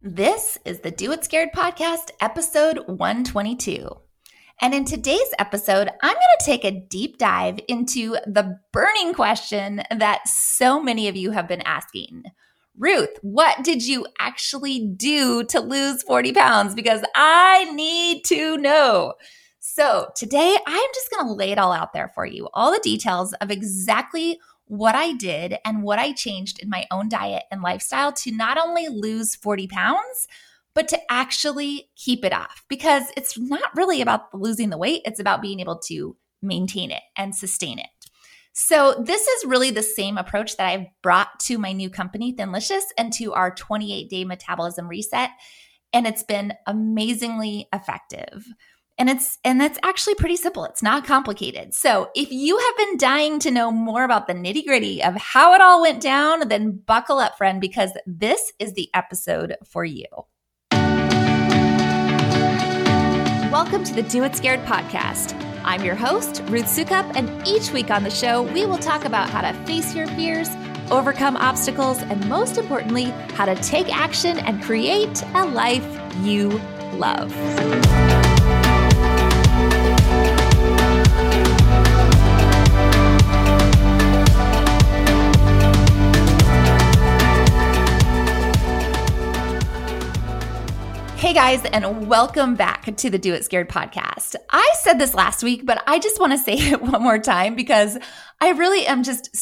This is the Do It Scared podcast, episode 122. And in today's episode, I'm going to take a deep dive into the burning question that so many of you have been asking. Ruth, what did you actually do to lose 40 pounds? Because I need to know. So today, I'm just going to lay it all out there for you, all the details of exactly what I did and what I changed in my own diet and lifestyle to not only lose 40 pounds, but to actually keep it off. Because it's not really about losing the weight, it's about being able to maintain it and sustain it. So this is really the same approach that I've brought to my new company, Thinlicious, and to our 28-day metabolism reset. And it's been amazingly effective. And that's actually pretty simple. It's not complicated. So if you have been dying to know more about the nitty-gritty of how it all went down, then buckle up, friend, because this is the episode for you. Welcome to the Do It Scared podcast. I'm your host, Ruth Soukup, and each week on the show, we will talk about how to face your fears, overcome obstacles, and most importantly, how to take action and create a life you love. Hey guys, and welcome back to the Do It Scared podcast. I said this last week, but I just want to say it one more time because I really am just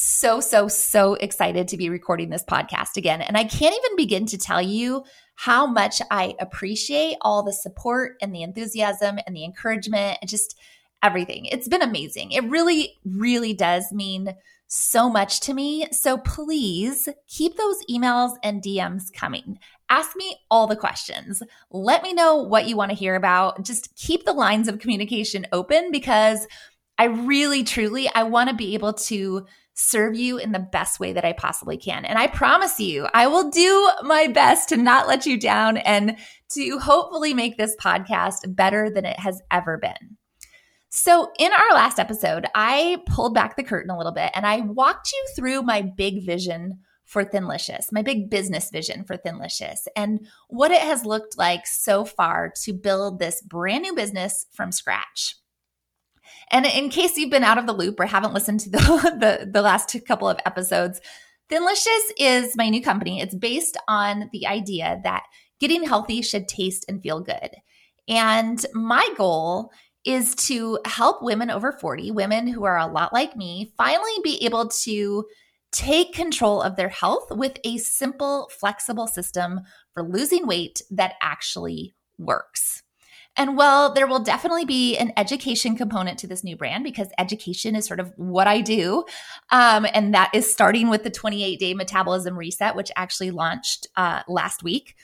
so excited to be recording this podcast again. And I can't even begin to tell you how much I appreciate all the support and the enthusiasm and the encouragement and just everything. It's been amazing. It really does mean so much to me. So please keep those emails and DMs coming. Ask me all the questions. Let me know what you want to hear about. Just keep the lines of communication open because I really, truly, I want to be able to serve you in the best way that I possibly can. And I promise you, I will do my best to not let you down and to hopefully make this podcast better than it has ever been. So in our last episode, I pulled back the curtain a little bit and I walked you through my big vision for Thinlicious, my big business vision for Thinlicious, and what it has looked like so far to build this brand new business from scratch. And in case you've been out of the loop or haven't listened to the last couple of episodes, Thinlicious is my new company. It's based on the idea that getting healthy should taste and feel good. And my goal is to help women over 40, women who are a lot like me, finally be able to take control of their health with a simple, flexible system for losing weight that actually works. And while there will definitely be an education component to this new brand because education is sort of what I do, and that is starting with the 28-day metabolism reset, which actually launched last week.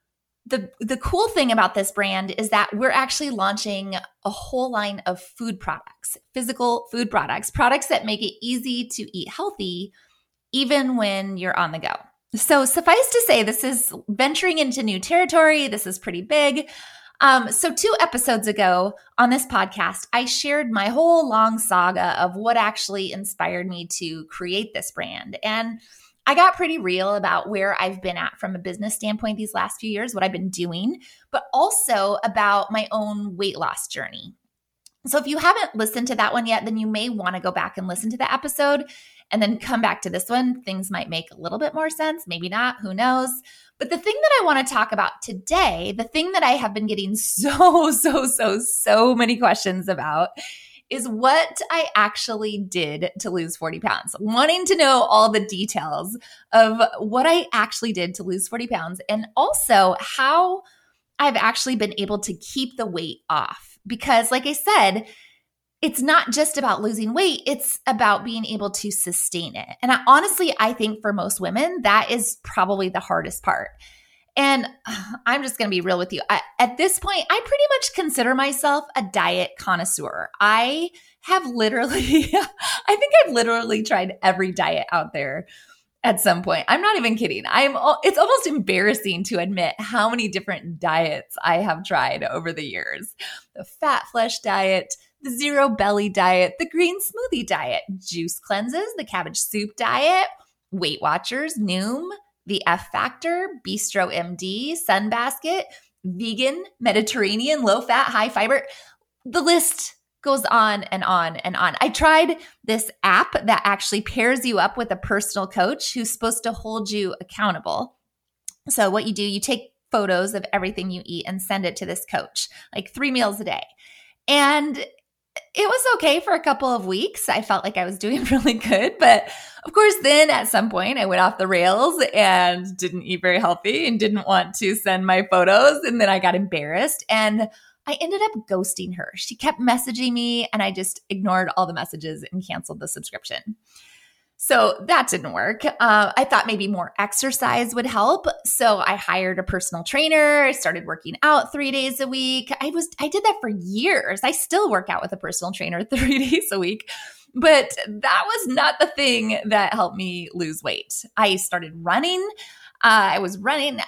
The cool thing about this brand is that we're actually launching a whole line of food products, physical food products that make it easy to eat healthy even when you're on the go. So suffice to say, this is venturing into new territory. This is pretty big. So 2 episodes ago on this podcast, I shared my whole long saga of what actually inspired me to create this brand. And I got pretty real about where I've been at from a business standpoint these last few years, what I've been doing, but also about my own weight loss journey. So if you haven't listened to that one yet, then you may want to go back and listen to the episode and then come back to this one. Things might make a little bit more sense, maybe not, who knows? But the thing that I want to talk about today, the thing that I have been getting so many questions about is what I actually did to lose 40 pounds. Wanting to know all the details of what I actually did to lose 40 pounds and also how I've actually been able to keep the weight off. Because like I said, it's not just about losing weight, it's about being able to sustain it. And I think for most women, that is probably the hardest part. And I'm just going to be real with you. At this point, I pretty much consider myself a diet connoisseur. I think I've literally tried every diet out there at some point. I'm not even kidding. It's almost embarrassing to admit how many different diets I have tried over the years. The fat flesh diet, the zero belly diet, the green smoothie diet, juice cleanses, the cabbage soup diet, Weight Watchers, Noom, The F Factor, Bistro MD, Sunbasket, vegan, Mediterranean, low fat, high fiber. The list goes on and on and on. I tried this app that actually pairs you up with a personal coach who's supposed to hold you accountable. So what you do, you take photos of everything you eat and send it to this coach, like 3 meals a day. And it was okay for a couple of weeks. I felt like I was doing really good. But of course, then at some point I went off the rails and didn't eat very healthy and didn't want to send my photos. And then I got embarrassed and I ended up ghosting her. She kept messaging me and I just ignored all the messages and canceled the subscription. So that didn't work. I thought maybe more exercise would help. So I hired a personal trainer. I started working out 3 days a week. I did that for years. I still work out with a personal trainer 3 days a week. But that was not the thing that helped me lose weight. I started running. I was running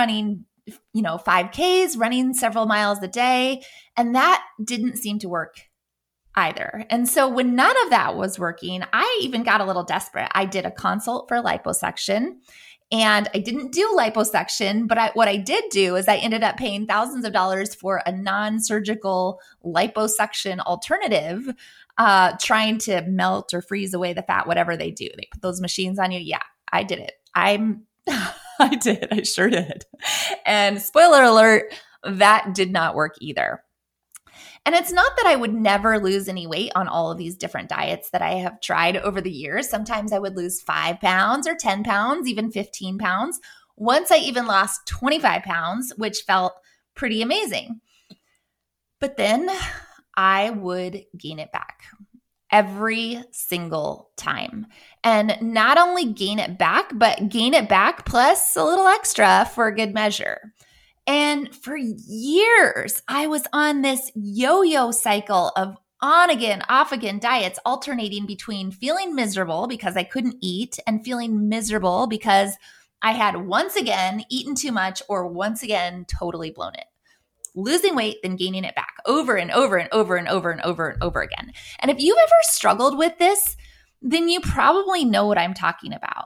5Ks, running several miles a day. And that didn't seem to work either. And so when none of that was working, I even got a little desperate. I did a consult for liposuction and I didn't do liposuction, but what I did do is I ended up paying thousands of dollars for a non-surgical liposuction alternative, trying to melt or freeze away the fat, whatever they do. They put those machines on you. Yeah, I did it. I did. I sure did. And spoiler alert, that did not work either. And it's not that I would never lose any weight on all of these different diets that I have tried over the years. Sometimes I would lose 5 pounds or 10 pounds, even 15 pounds. Once I even lost 25 pounds, which felt pretty amazing. But then I would gain it back every single time. And not only gain it back, but gain it back plus a little extra for good measure. And for years, I was on this yo-yo cycle of on again, off again diets, alternating between feeling miserable because I couldn't eat and feeling miserable because I had once again eaten too much or once again totally blown it. Losing weight, then gaining it back over and over and over and over and over and over again. And if you've ever struggled with this, then you probably know what I'm talking about.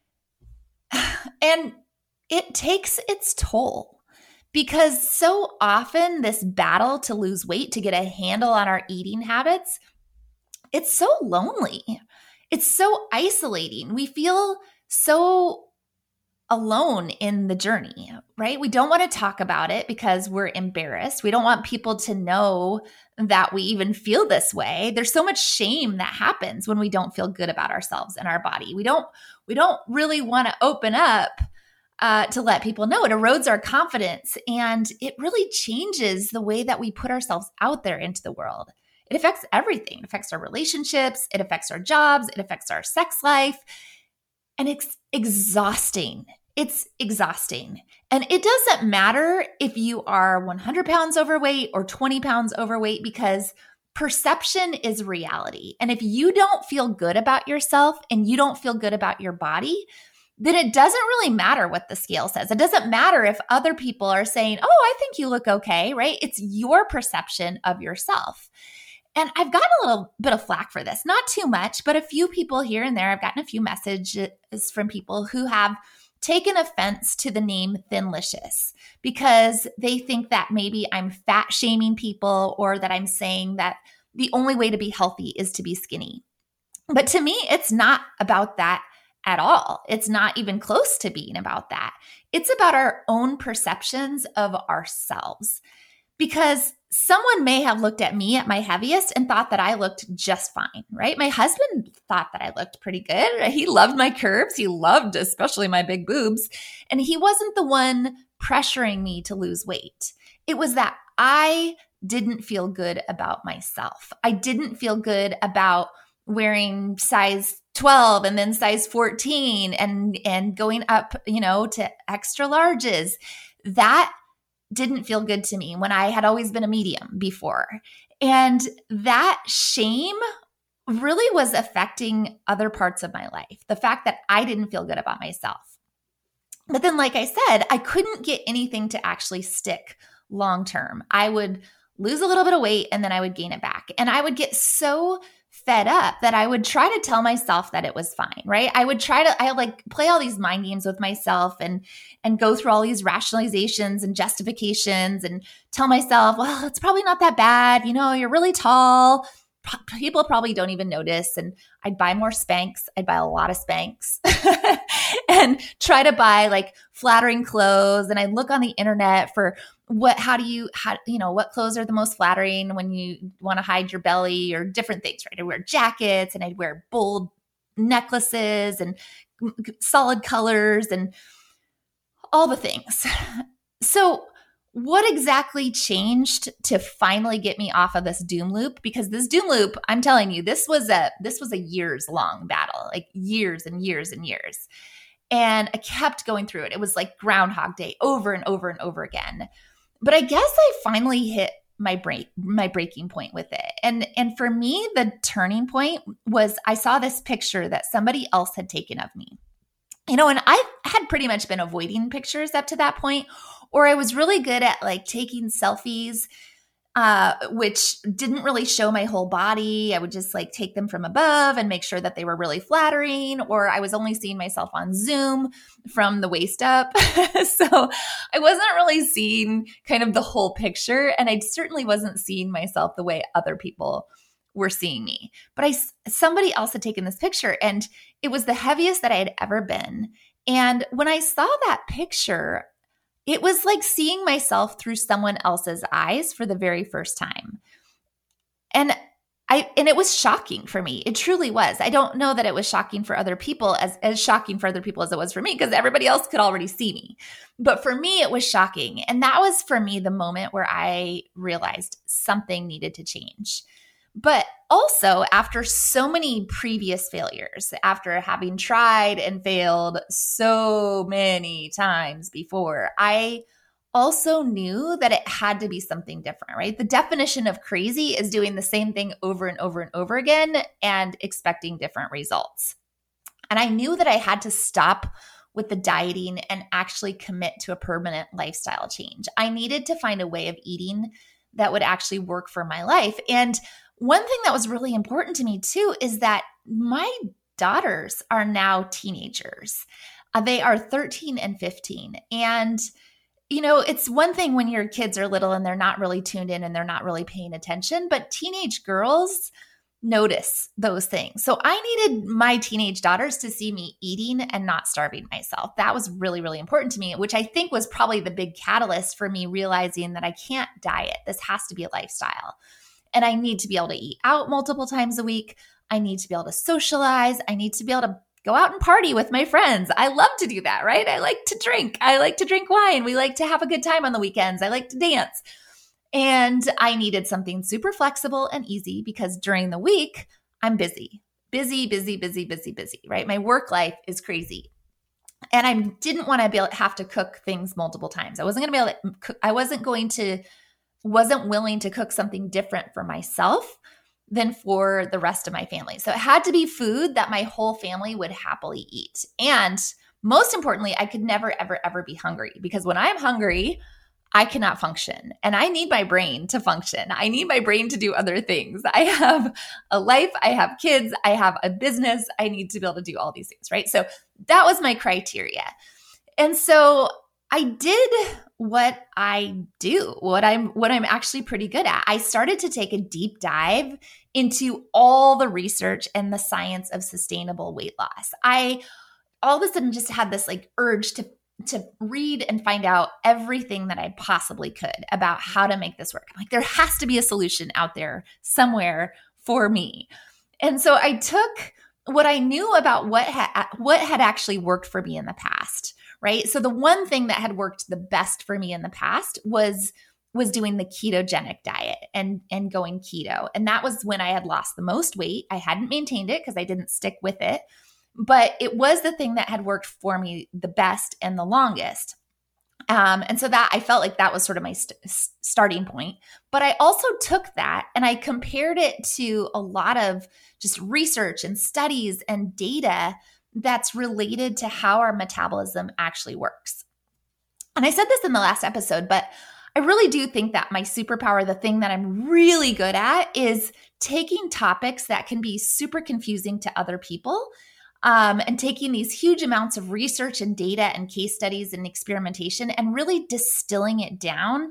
And it takes its toll. Because so often this battle to lose weight, to get a handle on our eating habits, it's so lonely. It's so isolating. We feel so alone in the journey, right? We don't want to talk about it because we're embarrassed. We don't want people to know that we even feel this way. There's so much shame that happens when we don't feel good about ourselves and our body. We don't really want to open up to let people know. It erodes our confidence and it really changes the way that we put ourselves out there into the world. It affects everything. It affects our relationships. It affects our jobs. It affects our sex life. And it's exhausting. It's exhausting. And it doesn't matter if you are 100 pounds overweight or 20 pounds overweight because perception is reality. And if you don't feel good about yourself and you don't feel good about your body, then it doesn't really matter what the scale says. It doesn't matter if other people are saying, oh, I think you look okay, right? It's your perception of yourself. And I've gotten a little bit of flack for this, not too much, but a few people here and there. I've gotten a few messages from people who have taken offense to the name Thinlicious because they think that maybe I'm fat shaming people or that I'm saying that the only way to be healthy is to be skinny. But to me, it's not about that at all. It's not even close to being about that. It's about our own perceptions of ourselves. Because someone may have looked at me at my heaviest and thought that I looked just fine, right? My husband thought that I looked pretty good. He loved my curves. He loved especially my big boobs. And he wasn't the one pressuring me to lose weight. It was that I didn't feel good about myself. I didn't feel good about wearing size 12 and then size 14 and going up, to extra larges. That didn't feel good to me when I had always been a medium before. And that shame really was affecting other parts of my life. The fact that I didn't feel good about myself. But then, like I said, I couldn't get anything to actually stick long term. I would lose a little bit of weight and then I would gain it back. And I would get so fed up that I would try to tell myself that it was fine, right? I like play all these mind games with myself and go through all these rationalizations and justifications and tell myself, well, it's probably not that bad. You're really tall. People probably don't even notice. And I'd buy more Spanx. I'd buy a lot of Spanx and try to buy like flattering clothes. And I'd look on the internet for what clothes are the most flattering when you want to hide your belly or different things, right? I'd wear jackets and I'd wear bold necklaces and solid colors and all the things. So what exactly changed to finally get me off of this doom loop? Because this doom loop, I'm telling you, this was a years long battle, like years and years and years. And I kept going through it. It was like Groundhog Day over and over and over again. But I guess I finally hit my breaking point with it. And for me, the turning point was I saw this picture that somebody else had taken of me. And I had pretty much been avoiding pictures up to that point, or I was really good at like taking selfies, which didn't really show my whole body. I would just like take them from above and make sure that they were really flattering, or I was only seeing myself on Zoom from the waist up. So I wasn't really seeing kind of the whole picture, and I certainly wasn't seeing myself the way other people were seeing me. But somebody else had taken this picture, and it was the heaviest that I had ever been. And when I saw that picture, it was like seeing myself through someone else's eyes for the very first time. And it was shocking for me. It truly was. I don't know that it was shocking for other people as shocking for other people as it was for me, because everybody else could already see me. But for me, it was shocking. And that was for me the moment where I realized something needed to change. But also, after so many previous failures, after having tried and failed so many times before, I also knew that it had to be something different, right? The definition of crazy is doing the same thing over and over and over again and expecting different results. And I knew that I had to stop with the dieting and actually commit to a permanent lifestyle change. I needed to find a way of eating that would actually work for my life. And one thing that was really important to me too is that my daughters are now teenagers. They are 13 and 15. And, it's one thing when your kids are little and they're not really tuned in and they're not really paying attention, but teenage girls notice those things. So I needed my teenage daughters to see me eating and not starving myself. That was really, really important to me, which I think was probably the big catalyst for me realizing that I can't diet. This has to be a lifestyle. And I need to be able to eat out multiple times a week. I need to be able to socialize. I need to be able to go out and party with my friends. I love to do that, right? I like to drink. I like to drink wine. We like to have a good time on the weekends. I like to dance. And I needed something super flexible and easy because during the week, I'm busy, right? My work life is crazy. And I didn't want to have to cook things multiple times. I wasn't willing to cook something different for myself than for the rest of my family. So it had to be food that my whole family would happily eat. And most importantly, I could never, ever, ever be hungry, because when I'm hungry, I cannot function. And I need my brain to function. I need my brain to do other things. I have a life. I have kids. I have a business. I need to be able to do all these things, right? So that was my criteria. And so I did what I do, what I'm actually pretty good at. I started to take a deep dive into all the research and the science of sustainable weight loss. I all of a sudden just had this like urge to read and find out everything that I possibly could about how to make this work. I'm like, there has to be a solution out there somewhere for me. And so I took what I knew about what had actually worked for me in the past, right? So the one thing that had worked the best for me in the past was doing the ketogenic diet and going keto. And that was when I had lost the most weight. I hadn't maintained it because I didn't stick with it, but it was the thing that had worked for me the best and the longest. And so that I felt like that was sort of my starting point. But I also took that and I compared it to a lot of just research and studies and data that's related to how our metabolism actually works. And I said this in the last episode, but I really do think that my superpower, the thing that I'm really good at, is taking topics that can be super confusing to other people, and taking these huge amounts of research and data and case studies and experimentation and really distilling it down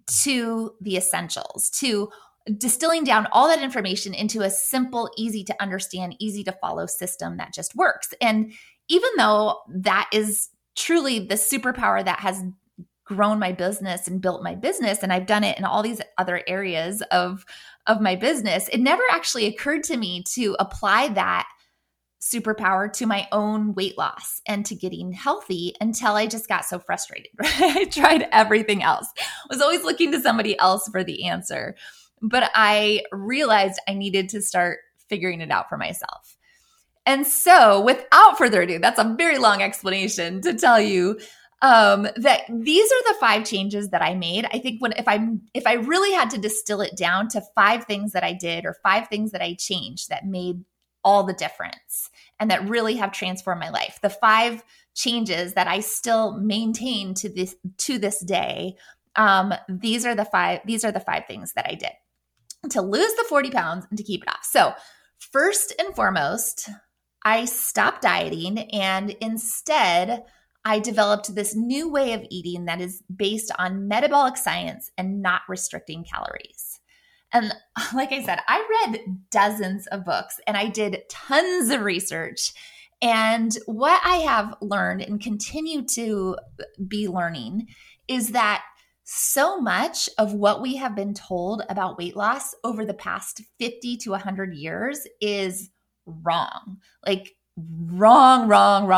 to the essentials, to distilling down all that information into a simple, easy to understand, easy to follow system that just works. And even though that is truly the superpower that has grown my business and built my business, and I've done it in all these other areas of my business, it never actually occurred to me to apply that superpower to my own weight loss and to getting healthy until I just got so frustrated. Right? I tried everything else. I was always looking to somebody else for the answer, but I realized I needed to start figuring it out for myself. And so without further ado, that's a very long explanation to tell you that these are the 5 changes that I made. I think if I really had to distill it down to 5 things that I did or 5 things that I changed that made all the difference and that really have transformed my life, the 5 changes that I still maintain to this day, these are the 5 things that I did to lose the 40 pounds and to keep it off. So first and foremost, I stopped dieting, and instead I developed this new way of eating that is based on metabolic science and not restricting calories. And like I said, I read dozens of books and I did tons of research. And what I have learned and continue to be learning is that so much of what we have been told about weight loss over the past 50 to 100 years is wrong. Like wrong.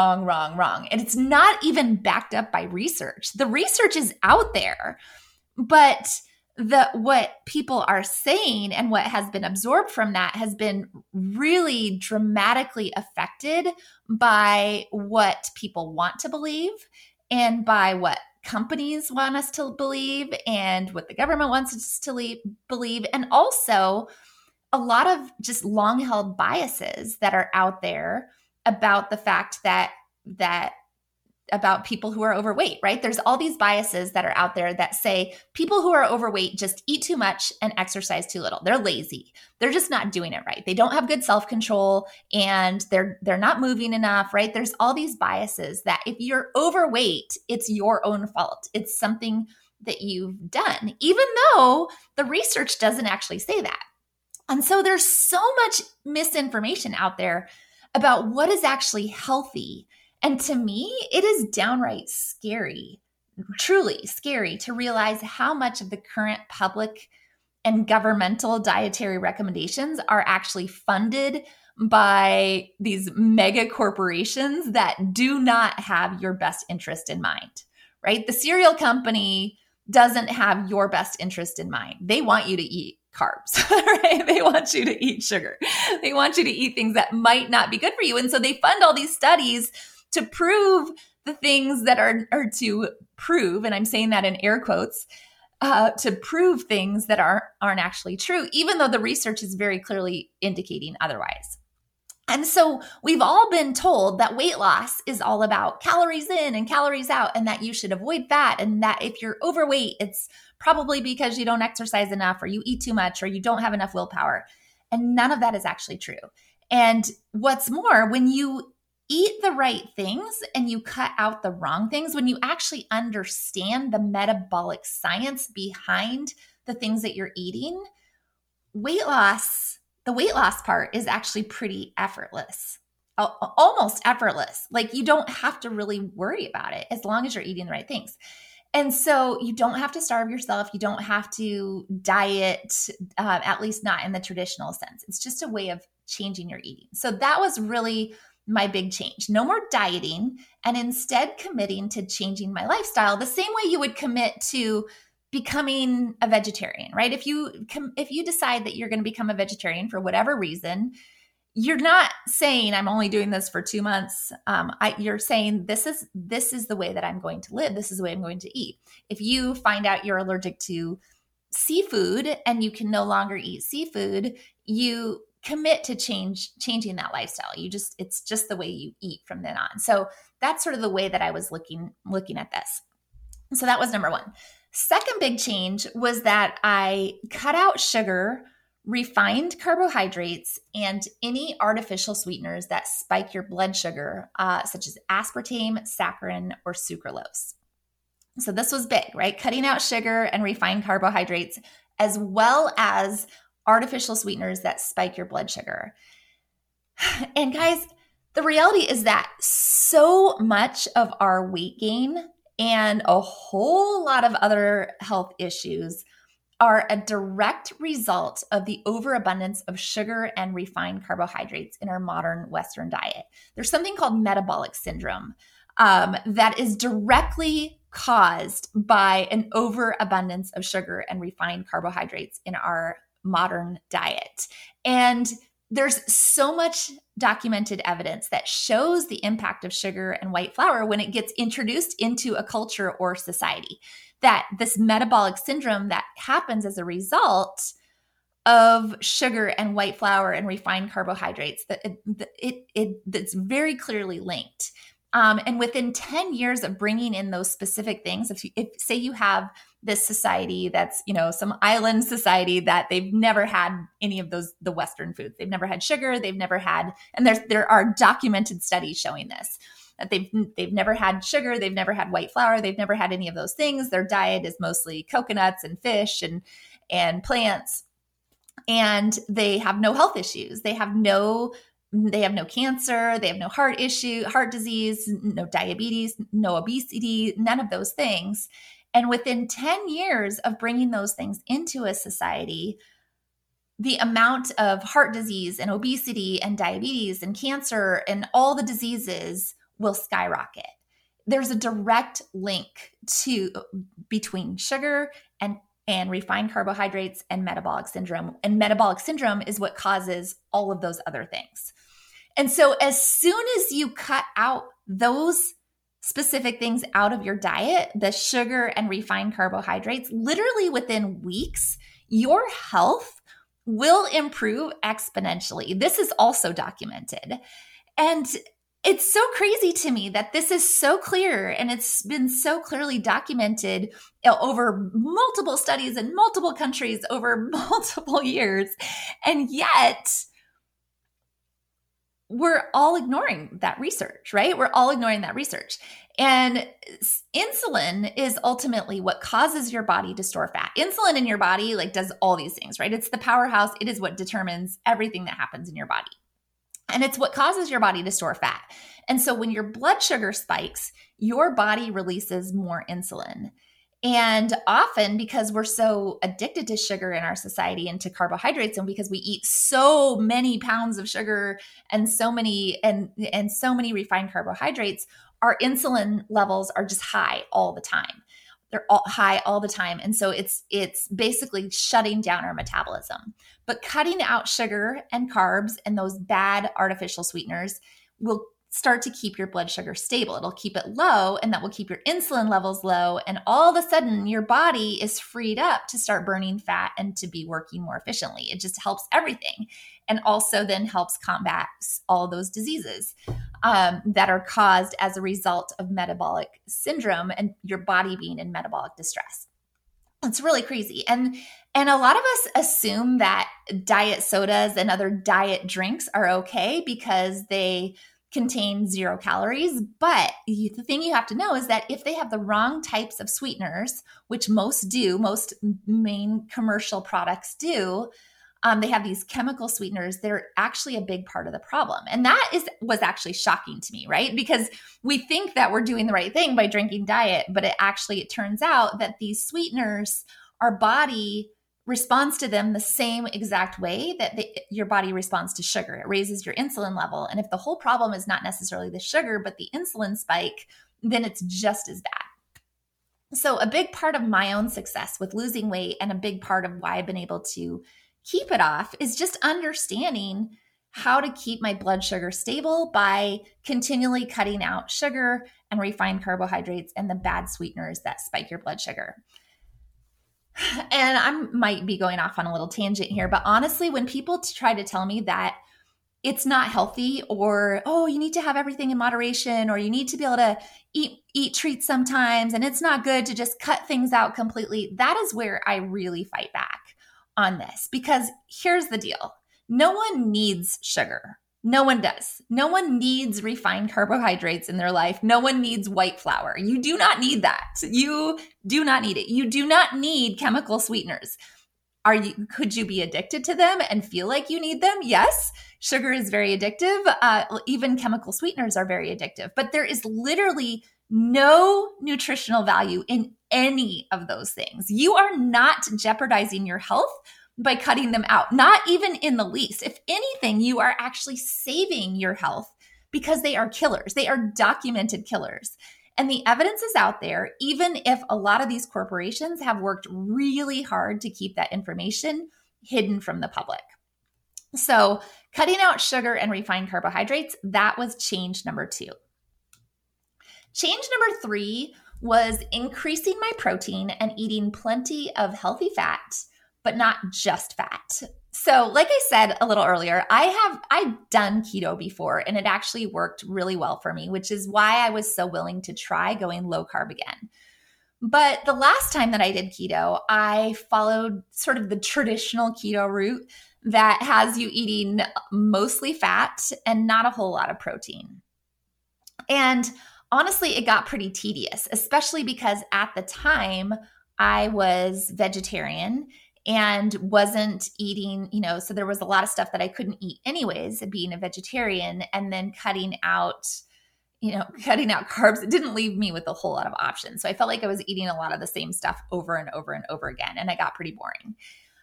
And it's not even backed up by research. The research is out there, but what people are saying and what has been absorbed from that has been really dramatically affected by what people want to believe and by what companies want us to believe and what the government wants us to believe, and also a lot of just long-held biases that are out there about the fact that about people who are overweight, right? There's all these biases that are out there that say people who are overweight just eat too much and exercise too little. They're lazy. They're just not doing it right. They don't have good self-control and they're not moving enough, right? There's all these biases that if you're overweight, it's your own fault. It's something that you've done, even though the research doesn't actually say that. And so there's so much misinformation out there about what is actually healthy. And to me, it is downright scary, truly scary, to realize how much of the current public and governmental dietary recommendations are actually funded by these mega corporations that do not have your best interest in mind, right? The cereal company doesn't have your best interest in mind. They want you to eat carbs, right? They want you to eat sugar. They want you to eat things that might not be good for you. And so they fund all these studies to prove the things that are to prove, and I'm saying that in air quotes, to prove things that aren't actually true, even though the research is very clearly indicating otherwise. And so we've all been told that weight loss is all about calories in and calories out, and that you should avoid fat, and that if you're overweight, it's probably because you don't exercise enough or you eat too much or you don't have enough willpower. And none of that is actually true. And what's more, when you eat the right things and you cut out the wrong things, when you actually understand the metabolic science behind the things that you're eating, the weight loss part is actually pretty effortless, almost effortless. Like you don't have to really worry about it as long as you're eating the right things. And so you don't have to starve yourself. You don't have to diet, at least not in the traditional sense. It's just a way of changing your eating. So that was really my big change. No more dieting, and instead committing to changing my lifestyle the same way you would commit to becoming a vegetarian, right? If you decide that you're going to become a vegetarian for whatever reason, you're not saying I'm only doing this for 2 months. You're saying this is the way that I'm going to live. This is the way I'm going to eat. If you find out you're allergic to seafood and you can no longer eat seafood, you commit to changing that lifestyle. It's just the way you eat from then on. So that's sort of the way that I was looking at this. So that was number 1. Second big change was that I cut out sugar, refined carbohydrates, and any artificial sweeteners that spike your blood sugar, such as aspartame, saccharin, or sucralose. So this was big, right? Cutting out sugar and refined carbohydrates, as well as artificial sweeteners that spike your blood sugar. And guys, the reality is that so much of our weight gain and a whole lot of other health issues are a direct result of the overabundance of sugar and refined carbohydrates in our modern Western diet. There's something called metabolic syndrome that is directly caused by an overabundance of sugar and refined carbohydrates in our modern diet. And there's so much documented evidence that shows the impact of sugar and white flour when it gets introduced into a culture or society, that this metabolic syndrome that happens as a result of sugar and white flour and refined carbohydrates, that it's very clearly linked. And within 10 years of bringing in those specific things, if say you have this society that's, some island society that they've never had any of the Western foods, they've never had sugar, they've never had, and there are documented studies showing this, that they've never had sugar, they've never had white flour, they've never had any of those things. Their diet is mostly coconuts and fish and plants, and they have no health issues. They have no cancer, they have no heart disease, no diabetes, no obesity, none of those things. And within 10 years of bringing those things into a society, the amount of heart disease and obesity and diabetes and cancer and all the diseases will skyrocket. There's a direct link between sugar and refined carbohydrates and metabolic syndrome. And metabolic syndrome is what causes all of those other things. And so as soon as you cut out those specific things out of your diet, the sugar and refined carbohydrates, literally within weeks, your health will improve exponentially. This is also documented. And it's so crazy to me that this is so clear and it's been so clearly documented over multiple studies in multiple countries over multiple years. And yet we're all ignoring that research, right? We're all ignoring that research. And insulin is ultimately what causes your body to store fat. Insulin in your body does all these things, right? It's the powerhouse. It is what determines everything that happens in your body. And it's what causes your body to store fat. And so when your blood sugar spikes, your body releases more insulin. And often, because we're so addicted to sugar in our society and to carbohydrates, and because we eat so many pounds of sugar and so many refined carbohydrates, our insulin levels are just high all the time. They're all high all the time. And so it's basically shutting down our metabolism. But cutting out sugar and carbs and those bad artificial sweeteners will start to keep your blood sugar stable. It'll keep it low, and that will keep your insulin levels low. And all of a sudden, your body is freed up to start burning fat and to be working more efficiently. It just helps everything. And also then helps combat all those diseases that are caused as a result of metabolic syndrome and your body being in metabolic distress. It's really crazy. And a lot of us assume that diet sodas and other diet drinks are okay because they contain 0 calories. But the thing you have to know is that if they have the wrong types of sweeteners, which most main commercial products do, they have these chemical sweeteners. They're actually a big part of the problem. And that was actually shocking to me, right? Because we think that we're doing the right thing by drinking diet, but it turns out that these sweeteners, our body responds to them the same exact way that your body responds to sugar. It raises your insulin level. And if the whole problem is not necessarily the sugar, but the insulin spike, then it's just as bad. So a big part of my own success with losing weight, and a big part of why I've been able to keep it off, is just understanding how to keep my blood sugar stable by continually cutting out sugar and refined carbohydrates and the bad sweeteners that spike your blood sugar. And I might be going off on a little tangent here, but honestly, when people try to tell me that it's not healthy, or, oh, you need to have everything in moderation, or you need to be able to eat treats sometimes, and it's not good to just cut things out completely. That is where I really fight back on this, because here's the deal. No one needs sugar. No one does. No one needs refined carbohydrates in their life. No one needs white flour. You do not need that. You do not need it. You do not need chemical sweeteners. Could you be addicted to them and feel like you need them? Yes. Sugar is very addictive. Even chemical sweeteners are very addictive, but there is literally no nutritional value in any of those things. You are not jeopardizing your health by cutting them out, not even in the least. If anything, you are actually saving your health, because they are killers. They are documented killers. And the evidence is out there, even if a lot of these corporations have worked really hard to keep that information hidden from the public. So cutting out sugar and refined carbohydrates, that was change number 2. Change number 3 was increasing my protein and eating plenty of healthy fat, but not just fat. So like I said a little earlier, I've done keto before, and it actually worked really well for me, which is why I was so willing to try going low carb again. But the last time that I did keto, I followed sort of the traditional keto route that has you eating mostly fat and not a whole lot of protein. And honestly, it got pretty tedious, especially because at the time I was vegetarian and wasn't eating, so there was a lot of stuff that I couldn't eat anyways, being a vegetarian, and then cutting out carbs. It didn't leave me with a whole lot of options. So I felt like I was eating a lot of the same stuff over and over and over again, and I got pretty boring.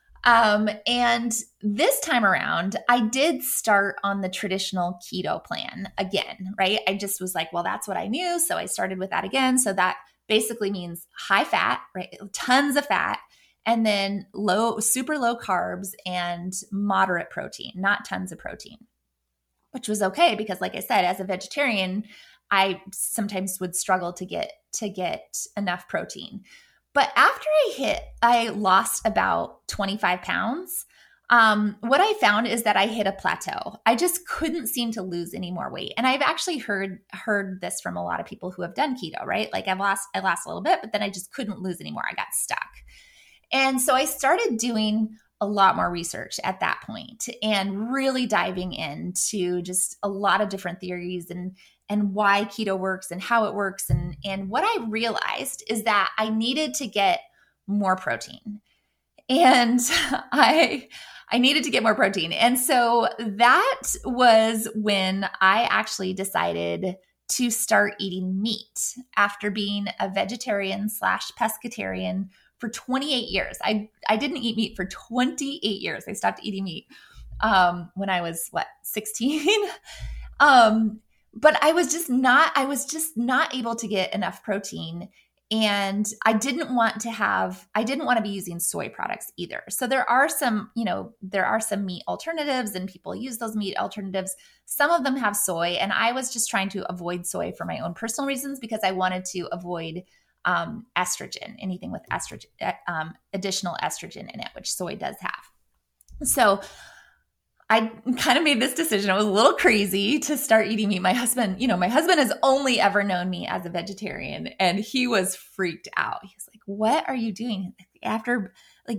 And this time around, I did start on the traditional keto plan again, right? I just was like, well, that's what I knew. So I started with that again. So that basically means high fat, right? Tons of fat. And then super low carbs and moderate protein, not tons of protein, which was okay because, like I said, as a vegetarian, I sometimes would struggle to get enough protein. But after I lost about 25 pounds, what I found is that I hit a plateau. I just couldn't seem to lose any more weight. And I've actually heard this from a lot of people who have done keto, right? Like I lost a little bit, but then I just couldn't lose anymore. I got stuck. And so I started doing a lot more research at that point and really diving into just a lot of different theories and why keto works and how it works. And what I realized is that I needed to get more protein. And I needed to get more protein. And so that was when I actually decided to start eating meat after being a vegetarian / pescatarian for 28 years. I didn't eat meat for 28 years. I stopped eating meat when I was 16. But I was just not able to get enough protein. And I didn't want to be using soy products either. So there are some meat alternatives, and people use those meat alternatives. Some of them have soy, and I was just trying to avoid soy for my own personal reasons because I wanted to avoid estrogen, anything with estrogen, additional estrogen in it, which soy does have. So I kind of made this decision. It was a little crazy to start eating meat. My husband has only ever known me as a vegetarian, and he was freaked out. He was like, "What are you doing after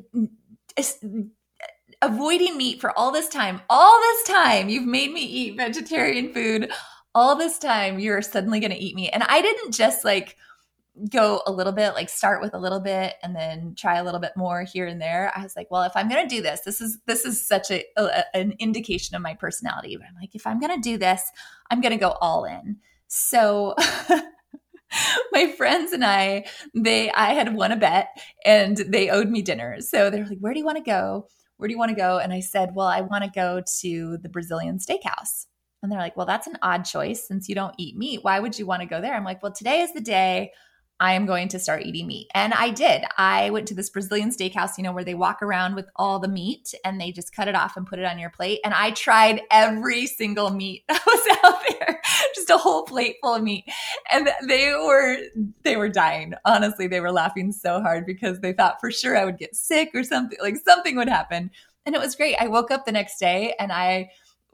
avoiding meat for all this time? All this time you've made me eat vegetarian food. All this time you're suddenly going to eat meat." And I didn't just go a little bit, start with a little bit and then try a little bit more here and there. I was like, well, if I'm going to do this, this is such an indication of my personality. But I'm like, if I'm going to do this, I'm going to go all in. So my friends and I had won a bet and they owed me dinner. So they're like, where do you want to go? Where do you want to go? And I said, well, I want to go to the Brazilian steakhouse. And they're like, well, that's an odd choice since you don't eat meat. Why would you want to go there? I'm like, well, today is the day I am going to start eating meat. And I did. I went to this Brazilian steakhouse, where they walk around with all the meat and they just cut it off and put it on your plate. And I tried every single meat that was out there, just a whole plate full of meat. And they were dying. Honestly, they were laughing so hard because they thought for sure I would get sick or something would happen. And it was great. I woke up the next day and I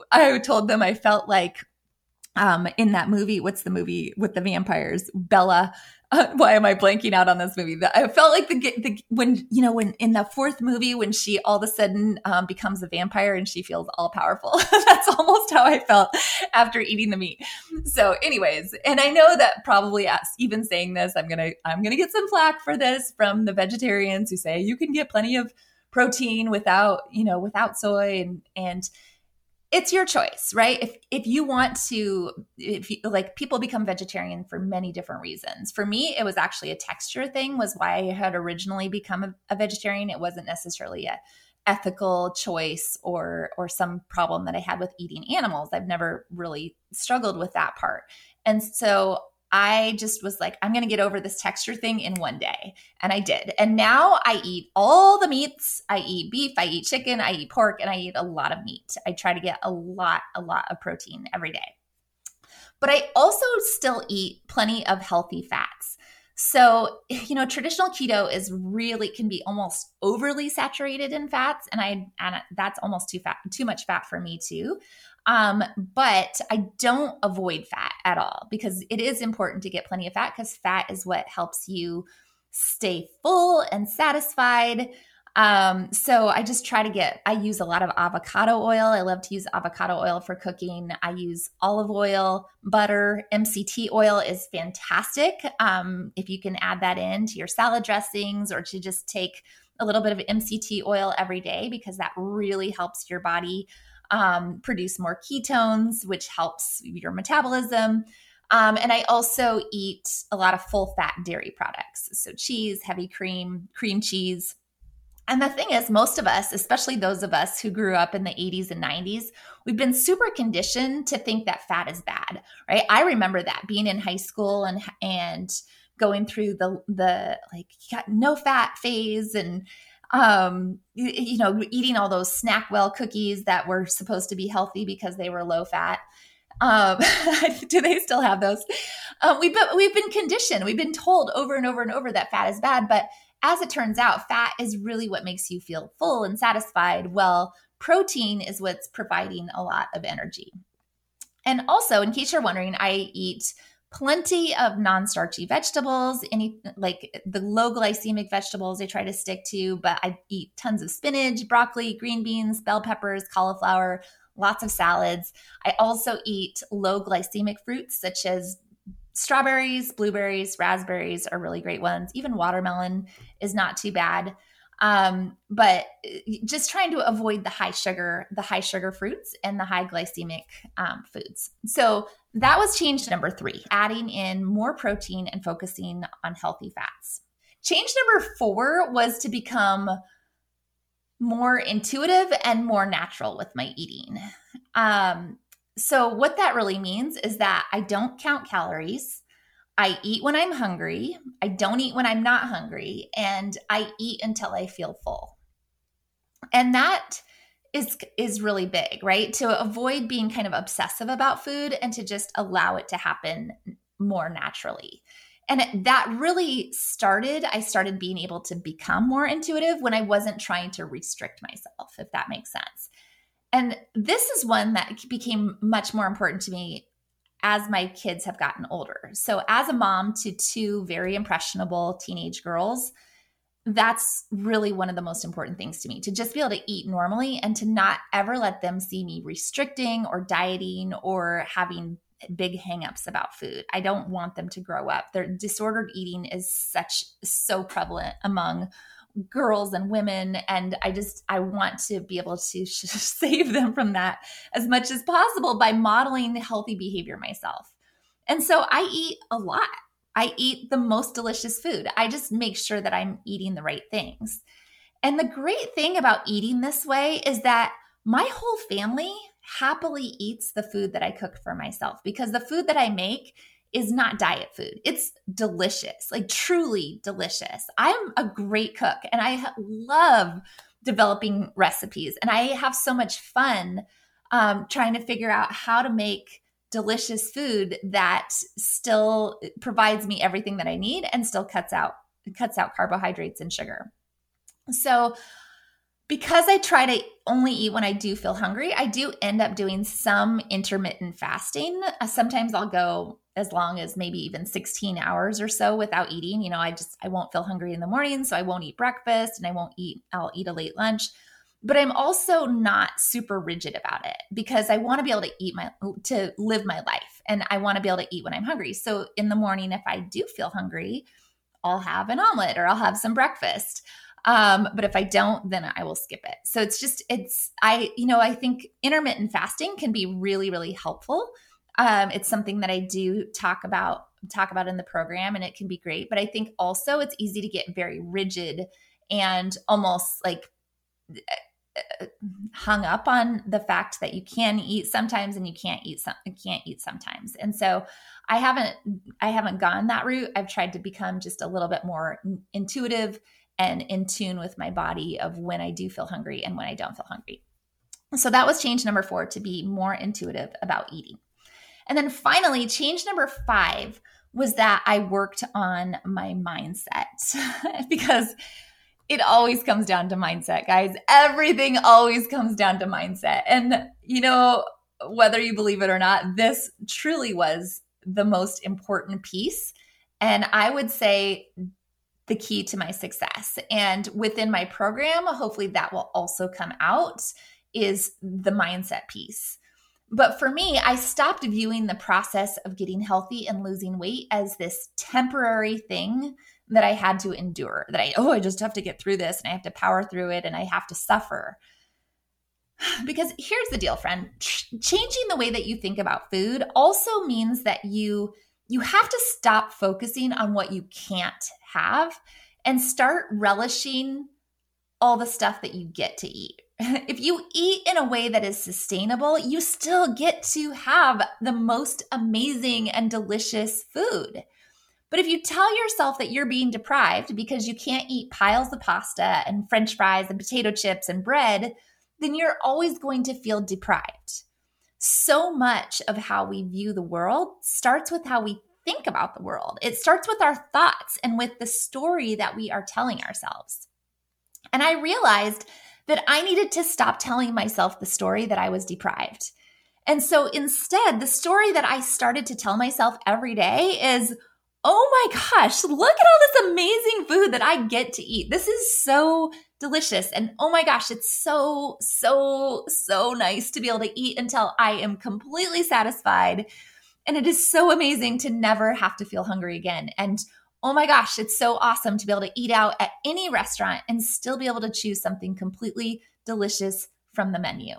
I told them I felt like in that movie, what's the movie with the vampires? Bella. Why am I blanking out on this movie? I felt like when in the fourth movie, when she all of a sudden becomes a vampire and she feels all powerful. That's almost how I felt after eating the meat. So anyways, and I know that probably even saying this, I'm gonna get some flack for this from the vegetarians who say you can get plenty of protein without soy, and it's your choice, right? If you want to, people become vegetarian for many different reasons. For me, it was actually a texture thing, was why I had originally become a vegetarian. It wasn't necessarily a ethical choice or some problem that I had with eating animals. I've never really struggled with that part. And so I just was like, I'm going to get over this texture thing in one day. And I did. And now I eat all the meats. I eat beef, I eat chicken, I eat pork, and I eat a lot of meat. I try to get a lot of protein every day. But I also still eat plenty of healthy fats. So, traditional keto can be almost overly saturated in fats. And that's almost too much fat for me too. But I don't avoid fat at all, because it is important to get plenty of fat, because fat is what helps you stay full and satisfied. So I just I use a lot of avocado oil. I love to use avocado oil for cooking. I use olive oil, butter. MCT oil is fantastic. If you can add that into your salad dressings, or to just take a little bit of MCT oil every day, because that really helps your body produce more ketones, which helps your metabolism. And I also eat a lot of full fat dairy products. So cheese, heavy cream cheese. And the thing is, most of us, especially those of us who grew up in the 80s and 90s, we've been super conditioned to think that fat is bad, right? I remember that being in high school and going through the no fat phase, and eating all those Snackwell cookies that were supposed to be healthy because they were low fat. Do they still have those? We've been conditioned. We've been told over and over and over that fat is bad. But as it turns out, fat is really what makes you feel full and satisfied. Well, protein is what's providing a lot of energy. And also, in case you're wondering, I eat plenty of non-starchy vegetables, like the low glycemic vegetables I try to stick to, but I eat tons of spinach, broccoli, green beans, bell peppers, cauliflower, lots of salads. I also eat low glycemic fruits such as strawberries, blueberries, raspberries are really great ones. Even watermelon is not too bad. But just trying to avoid the high sugar fruits and the high glycemic foods. So that was change number 3, adding in more protein and focusing on healthy fats. Change number 4 was to become more intuitive and more natural with my eating. So what that really means is that I don't count calories. I eat when I'm hungry. I don't eat when I'm not hungry. And I eat until I feel full. And that is really big, right? To avoid being kind of obsessive about food and to just allow it to happen more naturally. And that really I started being able to become more intuitive when I wasn't trying to restrict myself, if that makes sense. And this is one that became much more important to me as my kids have gotten older. So as a mom to 2 very impressionable teenage girls, that's really one of the most important things to me, to just be able to eat normally and to not ever let them see me restricting or dieting or having big hangups about food. I don't want them to grow up. Their disordered eating is so prevalent among girls and women. And I want to be able to save them from that as much as possible by modeling healthy behavior myself. And so I eat a lot. I eat the most delicious food. I just make sure that I'm eating the right things. And the great thing about eating this way is that my whole family happily eats the food that I cook for myself, because the food that I make is not diet food. It's delicious, like truly delicious. I'm a great cook and I love developing recipes, and I have so much fun trying to figure out how to make delicious food that still provides me everything that I need and still cuts out carbohydrates and sugar. So Because I try to only eat when I do feel hungry, I do end up doing some intermittent fasting. Sometimes I'll go as long as maybe even 16 hours or so without eating. I won't feel hungry in the morning, so I won't eat breakfast and I'll eat a late lunch. But I'm also not super rigid about it because I want to be able to live my life, and I want to be able to eat when I'm hungry. So in the morning, if I do feel hungry, I'll have an omelet or I'll have some breakfast. But if I don't, then I will skip it. So I think intermittent fasting can be really, really helpful. It's something that I do talk about in the program, and it can be great. But I think also it's easy to get very rigid and almost like hung up on the fact that you can eat sometimes and you can't eat sometimes. And so I haven't gone that route. I've tried to become just a little bit more intuitive and in tune with my body of when I do feel hungry and when I don't feel hungry. So that was change number 4, to be more intuitive about eating. And then finally, change number 5 was that I worked on my mindset because it always comes down to mindset, guys. Everything always comes down to mindset. And, whether you believe it or not, this truly was the most important piece. And I would say the key to my success. And within my program, hopefully that will also come out, is the mindset piece. But for me, I stopped viewing the process of getting healthy and losing weight as this temporary thing that I had to endure, that I just have to get through this and I have to power through it and I have to suffer. Because here's the deal, friend. Changing the way that you think about food also means that you have to stop focusing on what you can't have and start relishing all the stuff that you get to eat. If you eat in a way that is sustainable, you still get to have the most amazing and delicious food. But if you tell yourself that you're being deprived because you can't eat piles of pasta and French fries and potato chips and bread, then you're always going to feel deprived. So much of how we view the world starts with how we think about the world. It starts with our thoughts and with the story that we are telling ourselves. And I realized that I needed to stop telling myself the story that I was deprived. And so instead, the story that I started to tell myself every day is, oh my gosh, look at all this amazing food that I get to eat. This is so delicious. And oh my gosh, it's so, so, so nice to be able to eat until I am completely satisfied. And it is so amazing to never have to feel hungry again. And oh my gosh, it's so awesome to be able to eat out at any restaurant and still be able to choose something completely delicious from the menu.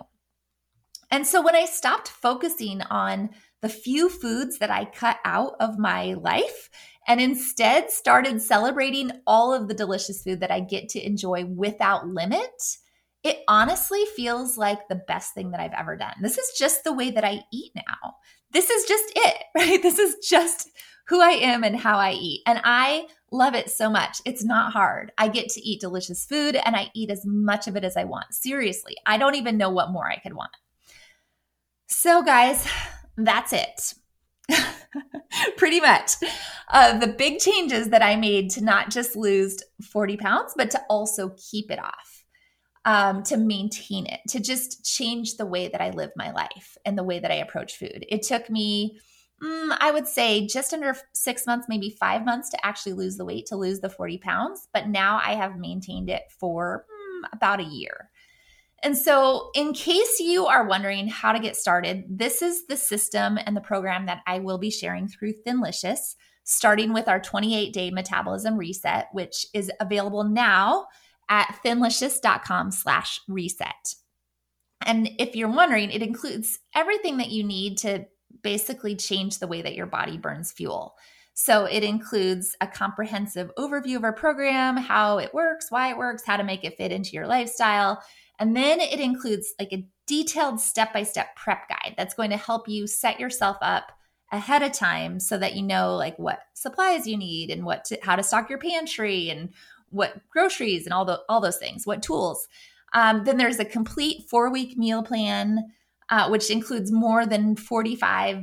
And so when I stopped focusing on the few foods that I cut out of my life and instead started celebrating all of the delicious food that I get to enjoy without limit, it honestly feels like the best thing that I've ever done. This is just the way that I eat now. This is just it, right? This is just who I am and how I eat. And I love it so much. It's not hard. I get to eat delicious food and I eat as much of it as I want. Seriously, I don't even know what more I could want. So guys, that's it. Pretty much. The big changes that I made to not just lose 40 pounds, but to also keep it off, to maintain it, to just change the way that I live my life and the way that I approach food. It took me, I would say, just under 6 months, maybe 5 months to actually lose the weight, to lose the 40 pounds. But now I have maintained it for about a year. And so in case you are wondering how to get started, this is the system and the program that I will be sharing through Thinlicious, starting with our 28-day metabolism reset, which is available now at thinlicious.com/reset. And if you're wondering, it includes everything that you need to basically change the way that your body burns fuel. So it includes a comprehensive overview of our program, how it works, why it works, how to make it fit into your lifestyle. And then it includes like a detailed step-by-step prep guide that's going to help you set yourself up ahead of time so that you know like what supplies you need and how to stock your pantry and what groceries and all those things, what tools. Then there's a complete 4-week meal plan, which includes more than 45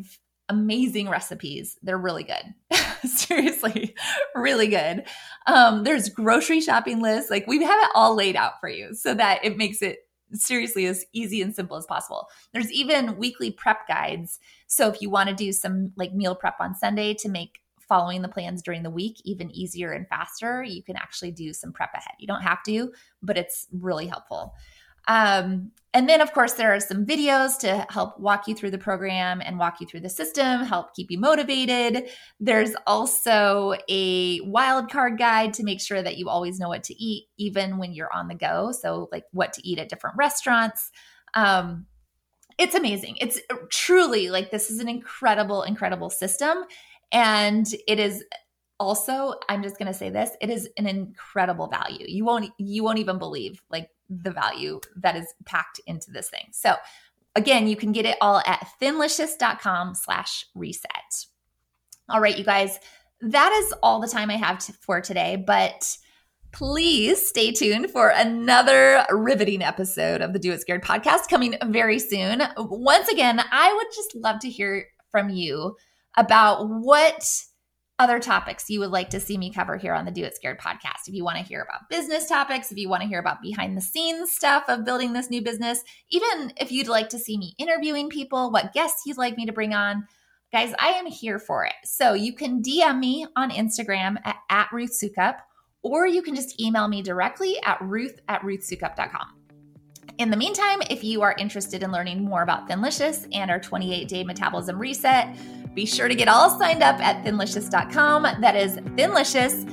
amazing recipes. They're really good. Seriously, really good. There's grocery shopping lists. Like we have it all laid out for you so that it makes it seriously as easy and simple as possible. There's even weekly prep guides. So if you want to do some like meal prep on Sunday to make following the plans during the week even easier and faster, you can actually do some prep ahead. You don't have to, but it's really helpful. And then, of course, there are some videos to help walk you through the program and walk you through the system, help keep you motivated. There's also a wildcard guide to make sure that you always know what to eat, even when you're on the go. So like what to eat at different restaurants. It's amazing. It's truly like, this is an incredible, incredible system. And it is also, I'm just going to say this, it is an incredible value. You won't even believe like the value that is packed into this thing. So again, you can get it all at thinlicious.com/reset. All right, you guys, that is all the time I have for today, but please stay tuned for another riveting episode of the Do It Scared podcast coming very soon. Once again, I would just love to hear from you about what other topics you would like to see me cover here on the Do It Scared podcast. If you want to hear about business topics, if you want to hear about behind the scenes stuff of building this new business, even if you'd like to see me interviewing people, what guests you'd like me to bring on, guys, I am here for it. So you can DM me on Instagram at Ruth Soukup, or you can just email me directly at ruth@ruthsoukup.com. In the meantime, if you are interested in learning more about Thinlicious and our 28-day metabolism reset, be sure to get all signed up at thinlicious.com. That is Thinlicious,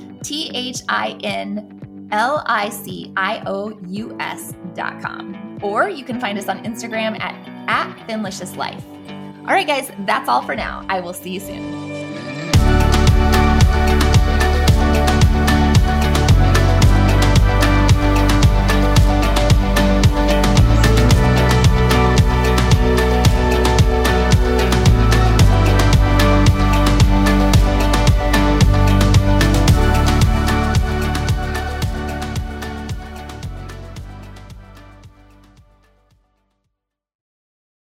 THINLICIOUS.com. Or you can find us on Instagram at ThinLiciousLife. All right, guys, that's all for now. I will see you soon.